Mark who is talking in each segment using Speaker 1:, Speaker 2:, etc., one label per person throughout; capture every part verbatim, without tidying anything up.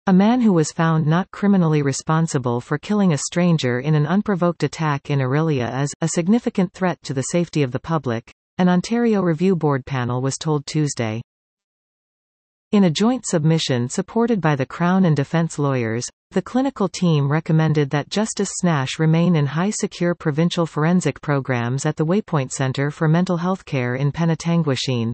Speaker 1: A man who was found not criminally responsible for killing a stranger in an unprovoked attack in Orillia is a significant threat to the safety of the public, an Ontario Review Board panel was told Tuesday. In a joint submission supported by the Crown and defence lawyers, the clinical team recommended that Justice Snash remain in high-secure provincial forensic programs at the Waypoint Centre for Mental Health Care in Penetanguishene.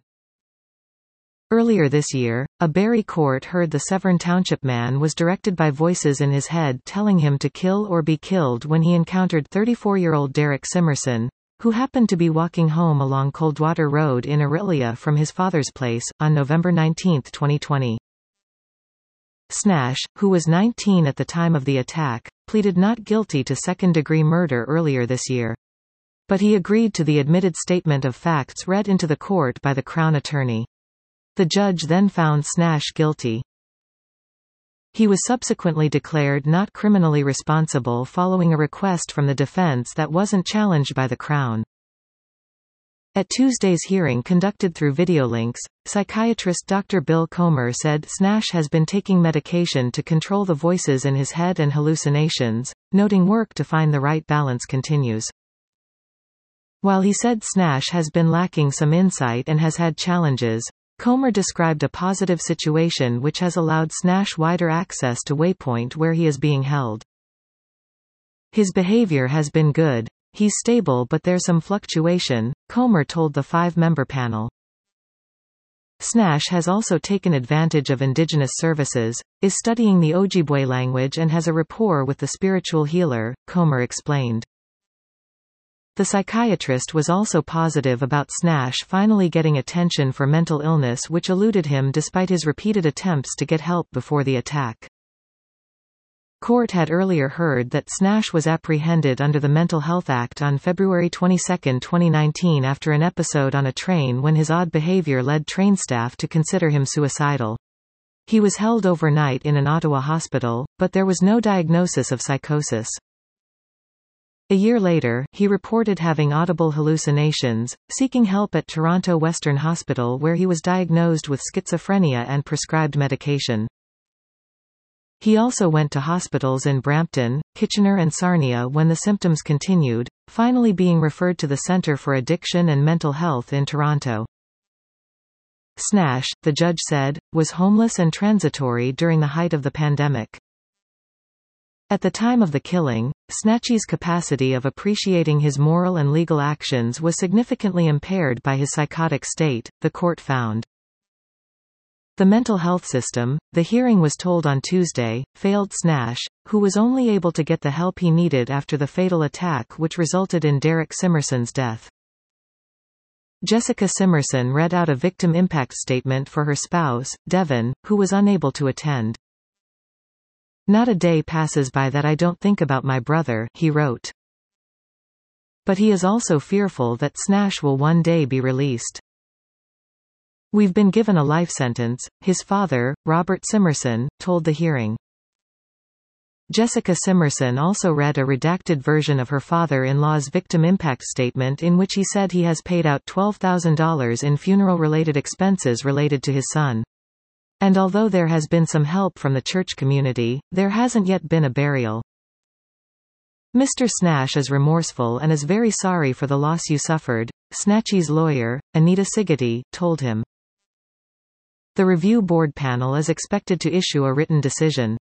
Speaker 1: Earlier this year, a Barrie court heard the Severn Township man was directed by voices in his head telling him to kill or be killed when he encountered thirty-four-year-old Derek Simerson, who happened to be walking home along Coldwater Road in Orillia from his father's place, on November nineteenth twenty twenty. Snash, who was nineteen at the time of the attack, pleaded not guilty to second-degree murder earlier this year. But he agreed to the admitted statement of facts read into the court by the Crown attorney. The judge then found Snash guilty. He was subsequently declared not criminally responsible following a request from the defense that wasn't challenged by the Crown. At Tuesday's hearing conducted through videolinks, psychiatrist Doctor Bill Comer said Snash has been taking medication to control the voices in his head and hallucinations, noting work to find the right balance continues. While he said Snash has been lacking some insight and has had challenges, Comer described a positive situation which has allowed Snash wider access to Waypoint where he is being held. His behavior has been good. He's stable but there's some fluctuation, Comer told the five-member panel. Snash has also taken advantage of Indigenous services, is studying the Ojibwe language and has a rapport with the spiritual healer, Comer explained. The psychiatrist was also positive about Snash finally getting attention for mental illness which eluded him despite his repeated attempts to get help before the attack. Court had earlier heard that Snash was apprehended under the Mental Health Act on February twenty-second twenty nineteen after an episode on a train when his odd behavior led train staff to consider him suicidal. He was held overnight in an Ottawa hospital, but there was no diagnosis of psychosis. A year later, he reported having audible hallucinations, seeking help at Toronto Western Hospital where he was diagnosed with schizophrenia and prescribed medication. He also went to hospitals in Brampton, Kitchener and Sarnia when the symptoms continued, finally being referred to the Centre for Addiction and Mental Health in Toronto. Snash, the judge said, was homeless and transitory during the height of the pandemic. At the time of the killing, Snatchy's capacity of appreciating his moral and legal actions was significantly impaired by his psychotic state, the court found. The mental health system, the hearing was told on Tuesday, failed Snash, who was only able to get the help he needed after the fatal attack which resulted in Derek Simerson's death. Jessica Simerson read out a victim impact statement for her spouse, Devon, who was unable to attend. "Not a day passes by that I don't think about my brother," he wrote. But he is also fearful that Snash will one day be released. "We've been given a life sentence," his father, Robert Simerson, told the hearing. Jessica Simerson also read a redacted version of her father-in-law's victim impact statement in which he said he has paid out twelve thousand dollars in funeral-related expenses related to his son. And although there has been some help from the church community, there hasn't yet been a burial. "Mister Snash is remorseful and is very sorry for the loss you suffered," Snatchy's lawyer, Anita Sigety, told him. The review board panel is expected to issue a written decision.